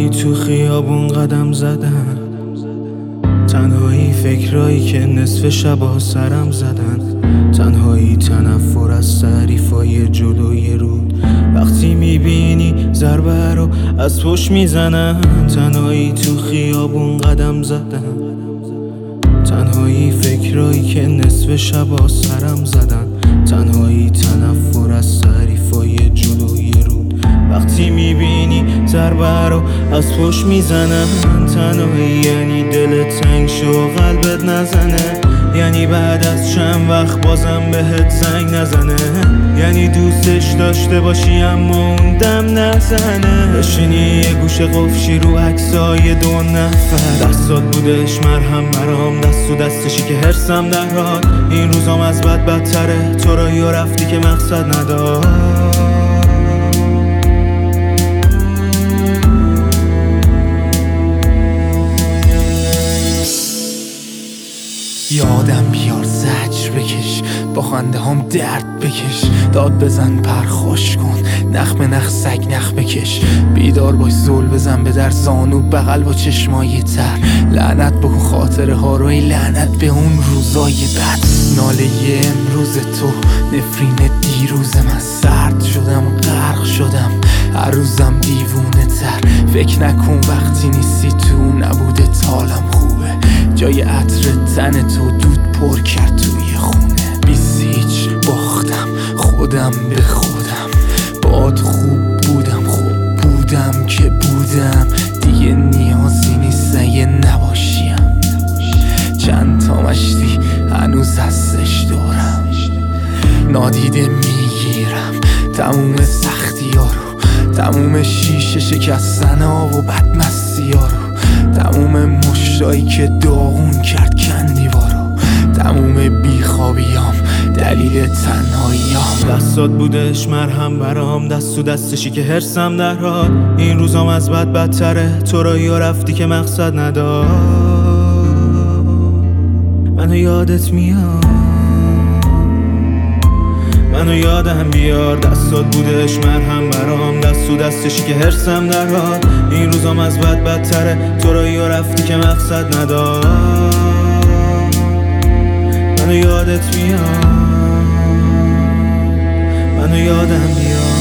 تنهایی تو خیابون قدم زدن، تنهایی فکرایی که نصف شبا سرم زدن، تنهایی تنفر از تعریفای جلوی رود وقتی میبینی ضربه رو از پشت میزنن، تنهایی تو خیابون قدم زدن، تنهایی فکرایی که نصف شبا سرم زدن، تنهایی تنفر از تعریفای جلوی رود وقتی میبینی ضربه رو از پشت میزنن، تنهایی یعنی دلت تنگ شو قلبت نزنه، یعنی بعد از چند وقت بازم بهت زنگ نزنه، یعنی دوستش داشته باشی اما اون دم نزنه، بشینی یه گوشه قفشی رو عکسای دو نفر، دستات بودش مرهم برام، دست و دستشی که هرسم در راد، این روزام از بد بدتره، تو را یا رفتی که مقصد ندار. یادم بیار زجر بکش، با خنده هم درد بکش، داد بزن پرخوش کن، نخ به نخ سگ نخ بکش، بیدار باش زل بزن به در زانو بغل با چشمای تر، لعنت بکن خاطره ها رو، ای لعنت به اون روزای بد، ناله امروز تو نفرین دیروز من، سرد شدم غرق شدم هر روزم دیوونه تر، فکر نکن وقتی نیستی تو نبوده تالم خوبه، جای عطر تن تو دود پر کرد توی خونه، بیسیج باختم خودم به خودم، باد خوب بودم که بودم، دیگه نیازی نیست اگه نباشیم، چند تا مشتی هنوز هستش دورم، نادیده میگیرم تموم سختی ها رو، تموم شیشه شکستن ها و بدمستی ها رو، تموم مشتایی که داغون کرد کندیوارو، تموم بیخوابیام دلیل تنهاییام، دستات بودش مرهم برام، دست و دستشی که هرسم در راد، این روزام از بد بدتره، تو را یا رفتی که مقصد ندار، منو یادت میاد، منو یادم بیار، دستات بودش مرهم برام، دست و دستشی که هرسم در راد، این روزام از بد بدتره، تو را یا رفتی که مقصد ندار، منو یادت میاد، منو یادم بیار.